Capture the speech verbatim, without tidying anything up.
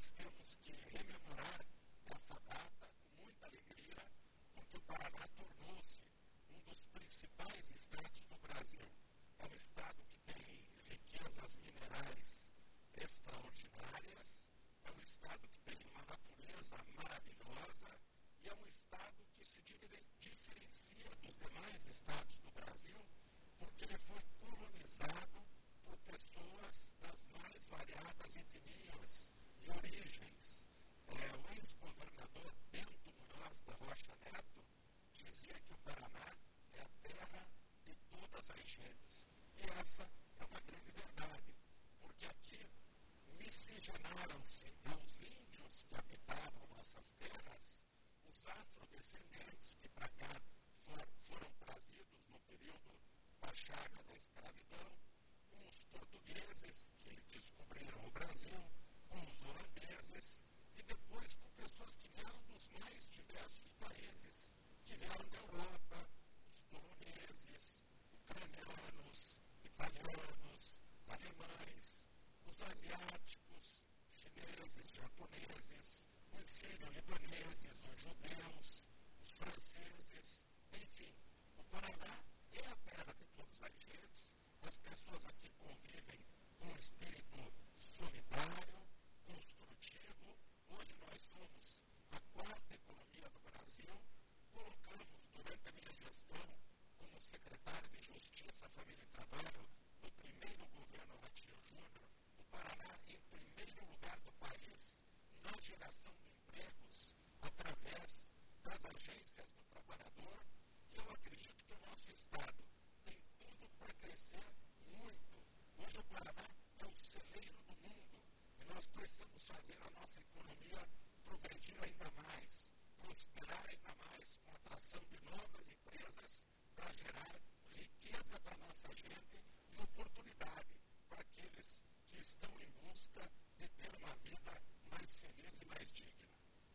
nós temos que rememorar essa data com muita alegria, porque o Paraná tornou-se um dos principais estados do Brasil. É um estado que tem riquezas minerais extraordinárias, é um estado que tem uma natureza maravilhosa e é um estado que se diferencia dos demais estados do Brasil, porque ele foi colonizado por pessoas das mais variadas etnias e origens. É, o ex-governador Bento Munhoz da Rocha Neto dizia que o Paraná é a terra de todas as gentes. E essa é uma grande verdade, porque aqui miscigenaram-se os índios que habitavam nossas terras, os afrodescendentes que para cá for, foram trazidos no período da chaga da escravidão, com os portugueses que descobriram o Brasil, com os holandeses e depois com pessoas que vieram dos mais diversos países, que vieram da Europa, os poloneses, ucranianos, italianos, alemães, os asiáticos, chineses, japoneses, os sírio-libaneses, os judeus, os franceses, enfim, o Paraná é a terra de todas as gentes. As pessoas aqui convivem com um espírito solidário, construtivo. Hoje nós somos a quarta economia do Brasil. Colocamos, durante a minha gestão, como secretário de Justiça, Família e Trabalho, do primeiro governo Ratinho Júnior, o Paraná em primeiro lugar do país na geração de empregos através das agências do trabalhador. E eu acredito que o nosso Estado tem tudo para crescer muito. Hoje o Paraná é o celeiro do mundo e nós precisamos fazer a nossa economia progredir ainda mais.